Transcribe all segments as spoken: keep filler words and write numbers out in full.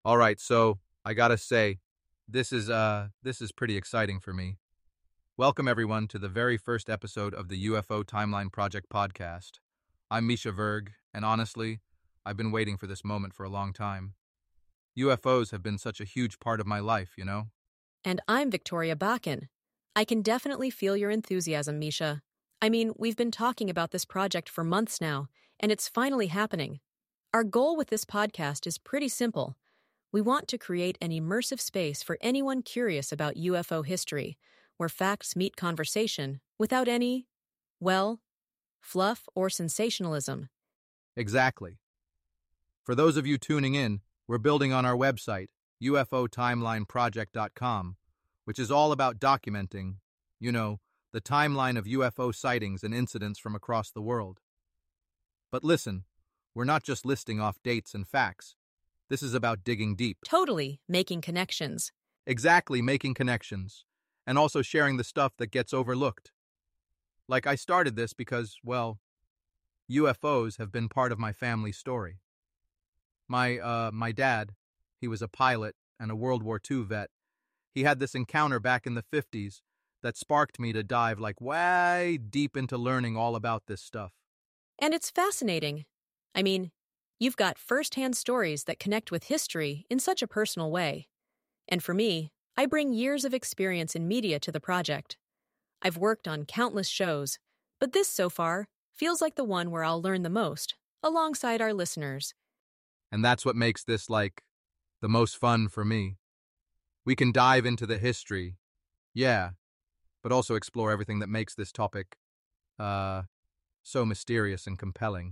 All right, so I gotta say, this is uh this is pretty exciting for me. Welcome everyone to the very first episode of the U F O Timeline Project podcast. I'm Misha Verg, and honestly, I've been waiting for this moment for a long time. U F Os have been such a huge part of my life, you know? And I'm Victoria Bakken. I can definitely feel your enthusiasm, Misha. I mean, we've been talking about this project for months now, and it's finally happening. Our goal with this podcast is pretty simple. We want to create an immersive space for anyone curious about U F O history, where facts meet conversation without any, well, fluff or sensationalism. Exactly. For those of you tuning in, we're building on our website, U F O timeline project dot com, which is all about documenting, you know, the timeline of U F O sightings and incidents from across the world. But listen, we're not just listing off dates and facts. This is about digging deep. Totally making connections. Exactly, making connections, and also sharing the stuff that gets overlooked. Like I started this because, well, U F Os have been part of my family story. My, uh, my dad, he was a pilot and a World War Two vet. He had this encounter back in the fifties that sparked me to dive like way deep into learning all about this stuff. And it's fascinating. I mean, you've got first-hand stories that connect with history in such a personal way. And for me, I bring years of experience in media to the project. I've worked on countless shows, but this so far feels like the one where I'll learn the most, alongside our listeners. And that's what makes this, like, the most fun for me. We can dive into the history, yeah, but also explore everything that makes this topic, uh, so mysterious and compelling.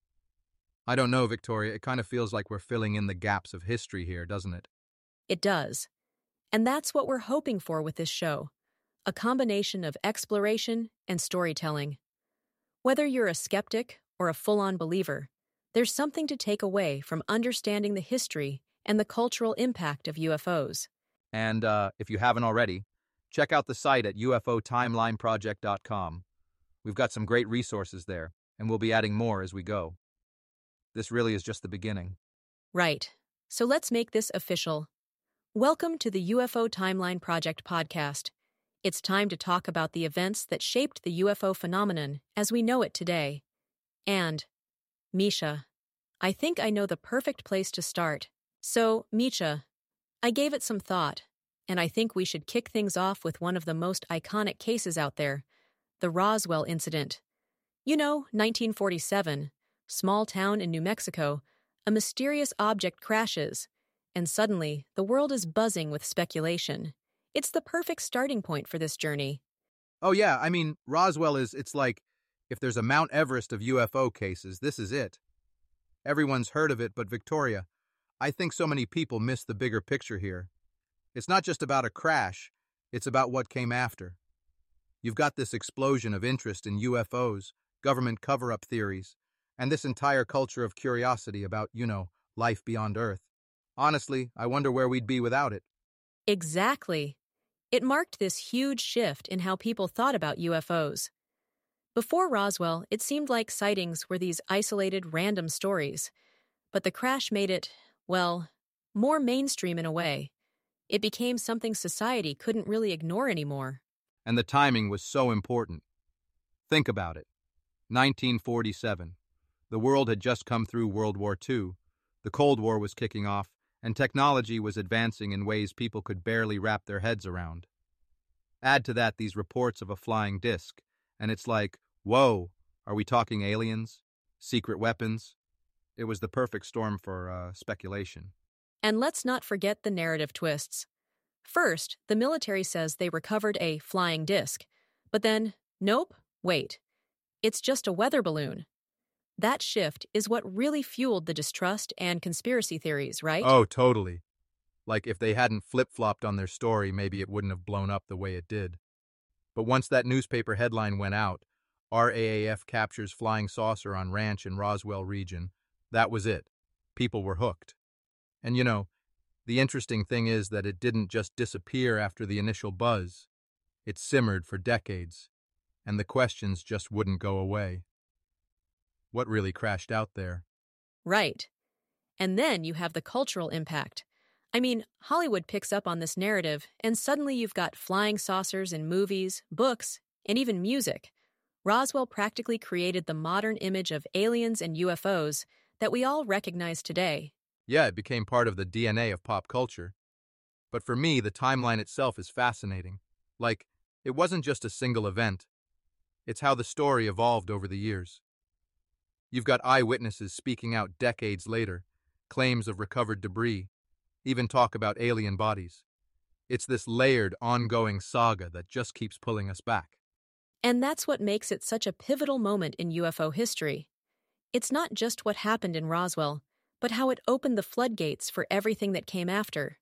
I don't know, Victoria, it kind of feels like we're filling in the gaps of history here, doesn't it? It does. And that's what we're hoping for with this show, a combination of exploration and storytelling. Whether you're a skeptic or a full-on believer, there's something to take away from understanding the history and the cultural impact of U F Os. And uh, if you haven't already, check out the site at U F O timeline project dot com. We've got some great resources there, and we'll be adding more as we go. This really is just the beginning. Right. So let's make this official. Welcome to the U F O Timeline Project podcast. It's time to talk about the events that shaped the U F O phenomenon as we know it today. And, Misha, I think I know the perfect place to start. So, Misha, I gave it some thought, and I think we should kick things off with one of the most iconic cases out there, the Roswell incident. You know, nineteen forty-seven, small town in New Mexico, a mysterious object crashes, and suddenly the world is buzzing with speculation. It's the perfect starting point for this journey. Oh yeah, I mean, Roswell is, it's like, if there's a Mount Everest of U F O cases, this is it. Everyone's heard of it, but Victoria, I think so many people miss the bigger picture here. It's not just about a crash, it's about what came after. You've got this explosion of interest in U F Os, government cover-up theories, and this entire culture of curiosity about, you know, life beyond Earth. Honestly, I wonder where we'd be without it. Exactly. It marked this huge shift in how people thought about U F Os. Before Roswell, it seemed like sightings were these isolated, random stories. But the crash made it, well, more mainstream in a way. It became something society couldn't really ignore anymore. And the timing was so important. Think about it. nineteen forty-seven. The world had just come through World War Two. The Cold War was kicking off, and technology was advancing in ways people could barely wrap their heads around. Add to that these reports of a flying disc, and it's like, whoa, are we talking aliens? Secret weapons? It was the perfect storm for uh, speculation. And let's not forget the narrative twists. First, the military says they recovered a flying disc. But then, nope, wait. It's just a weather balloon. That shift is what really fueled the distrust and conspiracy theories, right? Oh, totally. Like if they hadn't flip-flopped on their story, maybe it wouldn't have blown up the way it did. But once that newspaper headline went out, R A A F captures flying saucer on ranch in Roswell region, that was it. People were hooked. And you know, the interesting thing is that it didn't just disappear after the initial buzz. It simmered for decades, and the questions just wouldn't go away. What really crashed out there? Right. And then you have the cultural impact. I mean, Hollywood picks up on this narrative, and suddenly you've got flying saucers in movies, books, and even music. Roswell practically created the modern image of aliens and U F Os that we all recognize today. Yeah, it became part of the D N A of pop culture. But for me, the timeline itself is fascinating. Like, it wasn't just a single event. It's how the story evolved over the years. You've got eyewitnesses speaking out decades later, claims of recovered debris, even talk about alien bodies. It's this layered, ongoing saga that just keeps pulling us back. And that's what makes it such a pivotal moment in U F O history. It's not just what happened in Roswell, but how it opened the floodgates for everything that came after.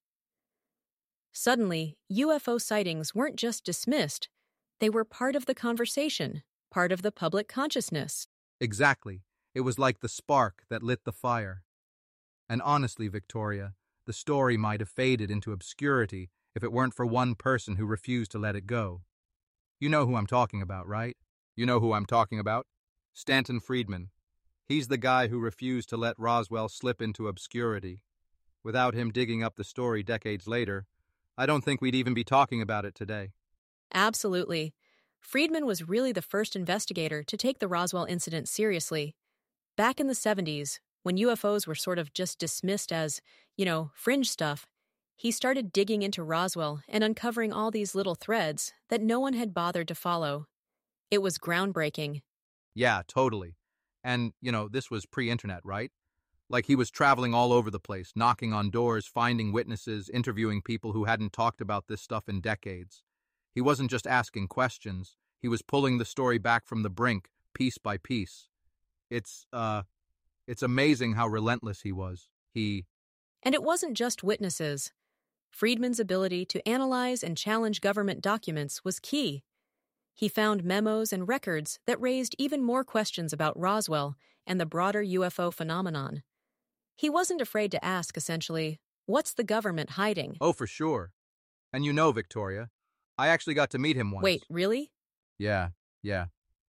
Suddenly, U F O sightings weren't just dismissed, they were part of the conversation, part of the public consciousness. Exactly. It was like the spark that lit the fire. And honestly, Victoria, the story might have faded into obscurity if it weren't for one person who refused to let it go. You know who I'm talking about, right? You know who I'm talking about? Stanton Friedman. He's the guy who refused to let Roswell slip into obscurity. Without him digging up the story decades later, I don't think we'd even be talking about it today. Absolutely. Friedman was really the first investigator to take the Roswell incident seriously. Back in the seventies, when U F Os were sort of just dismissed as, you know, fringe stuff, he started digging into Roswell and uncovering all these little threads that no one had bothered to follow. It was groundbreaking. Yeah, totally. And, you know, this was pre-internet, right? Like he was traveling all over the place, knocking on doors, finding witnesses, interviewing people who hadn't talked about this stuff in decades. He wasn't just asking questions, he was pulling the story back from the brink, piece by piece. It's, uh, it's amazing how relentless he was. He... And it wasn't just witnesses. Friedman's ability to analyze and challenge government documents was key. He found memos and records that raised even more questions about Roswell and the broader U F O phenomenon. He wasn't afraid to ask, essentially, what's the government hiding? Oh, for sure. And you know, Victoria, I actually got to meet him once. Wait, really? Yeah, yeah.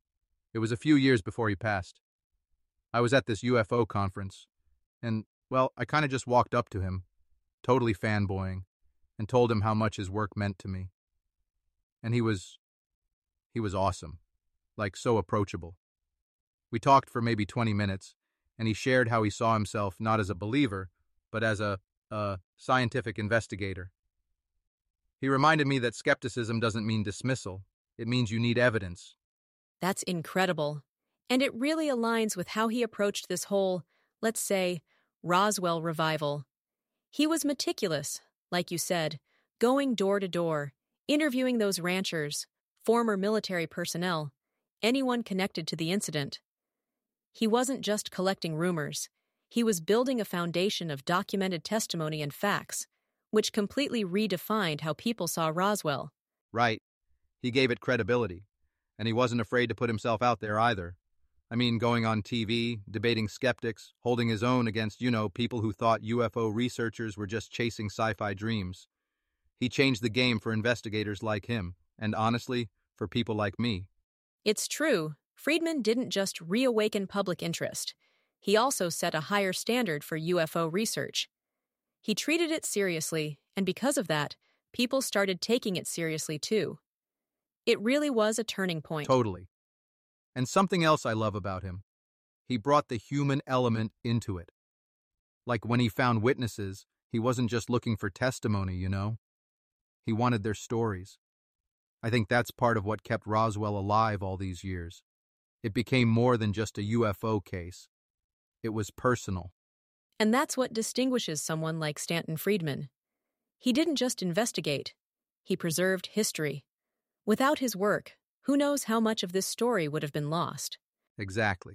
It was a few years before he passed. I was at this U F O conference, and, well, I kind of just walked up to him, totally fanboying, and told him how much his work meant to me. And he was, he was awesome, like so approachable. We talked for maybe twenty minutes, and he shared how he saw himself not as a believer, but as a, a scientific investigator. He reminded me that skepticism doesn't mean dismissal, it means you need evidence. That's incredible. And it really aligns with how he approached this whole, let's say, Roswell revival. He was meticulous, like you said, going door to door, interviewing those ranchers, former military personnel, anyone connected to the incident. He wasn't just collecting rumors. He was building a foundation of documented testimony and facts, which completely redefined how people saw Roswell. Right. He gave it credibility, and he wasn't afraid to put himself out there either. I mean, going on T V, debating skeptics, holding his own against, you know, people who thought U F O researchers were just chasing sci-fi dreams. He changed the game for investigators like him, and honestly, for people like me. It's true, Friedman didn't just reawaken public interest. He also set a higher standard for U F O research. He treated it seriously, and because of that, people started taking it seriously too. It really was a turning point. Totally. And something else I love about him, he brought the human element into it. Like when he found witnesses, he wasn't just looking for testimony, you know? He wanted their stories. I think that's part of what kept Roswell alive all these years. It became more than just a U F O case. It was personal. And that's what distinguishes someone like Stanton Friedman. He didn't just investigate, he preserved history. Without his work, who knows how much of this story would have been lost? Exactly.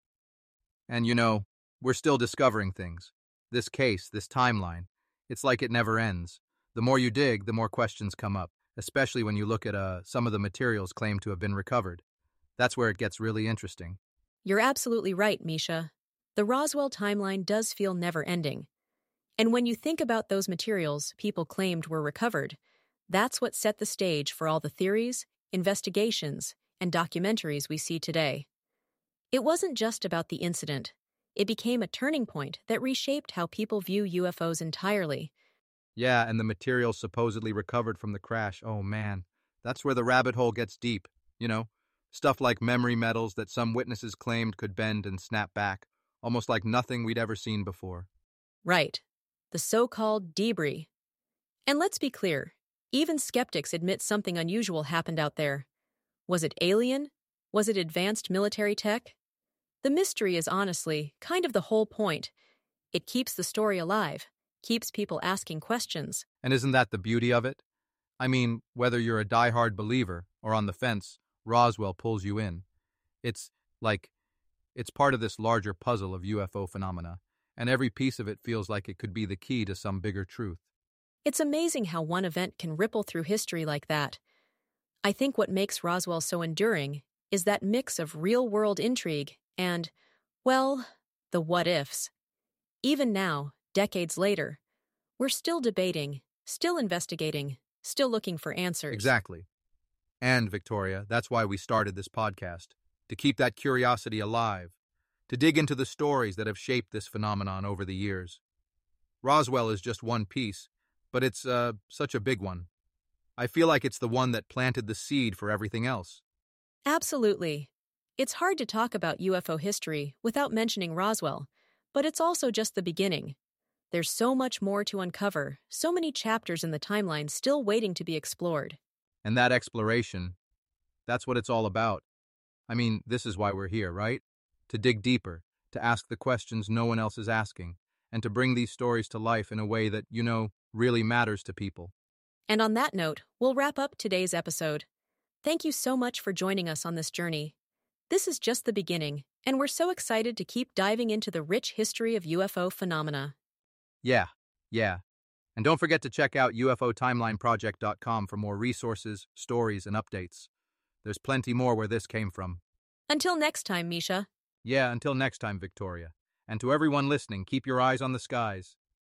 And you know, we're still discovering things. This case, this timeline, it's like it never ends. The more you dig, the more questions come up, especially when you look at uh, some of the materials claimed to have been recovered. That's where it gets really interesting. You're absolutely right, Misha. The Roswell timeline does feel never-ending. And when you think about those materials people claimed were recovered, that's what set the stage for all the theories, investigations, and documentaries we see today. It wasn't just about the incident. It became a turning point that reshaped how people view U F Os entirely, Yeah, and the materials supposedly recovered from the crash. Oh man, that's where the rabbit hole gets deep. You know, stuff like memory metals that some witnesses claimed could bend and snap back, almost like nothing we'd ever seen before. Right. The so-called debris. And let's be clear, even skeptics admit something unusual happened out there. Was it alien? Was it advanced military tech? The mystery is honestly kind of the whole point. It keeps the story alive, keeps people asking questions. And isn't that the beauty of it? I mean, whether you're a diehard believer or on the fence, Roswell pulls you in. It's like, it's part of this larger puzzle of U F O phenomena, and every piece of it feels like it could be the key to some bigger truth. It's amazing how one event can ripple through history like that. I think what makes Roswell so enduring is that mix of real-world intrigue and, well, the what-ifs. Even now, decades later, we're still debating, still investigating, still looking for answers. Exactly. And, Victoria, that's why we started this podcast, to keep that curiosity alive, to dig into the stories that have shaped this phenomenon over the years. Roswell is just one piece, but it's uh, such a big one. I feel like it's the one that planted the seed for everything else. Absolutely. It's hard to talk about U F O history without mentioning Roswell, but it's also just the beginning. There's so much more to uncover, so many chapters in the timeline still waiting to be explored. And that exploration, that's what it's all about. I mean, this is why we're here, right? To dig deeper, to ask the questions no one else is asking, and to bring these stories to life in a way that, you know, really matters to people. And on that note, we'll wrap up today's episode. Thank you so much for joining us on this journey. This is just the beginning, and we're so excited to keep diving into the rich history of U F O phenomena. Yeah, yeah. And don't forget to check out U F O timeline project dot com for more resources, stories, and updates. There's plenty more where this came from. Until next time, Misha. Yeah, until next time, Victoria. And to everyone listening, keep your eyes on the skies.